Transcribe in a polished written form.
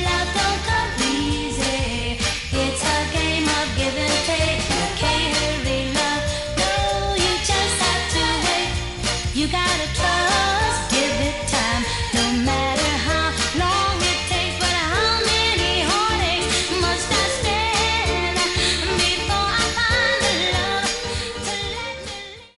love don't come easy. It's a game of give and take. You can't hurry love. No, you just have to wait. You gotta trust.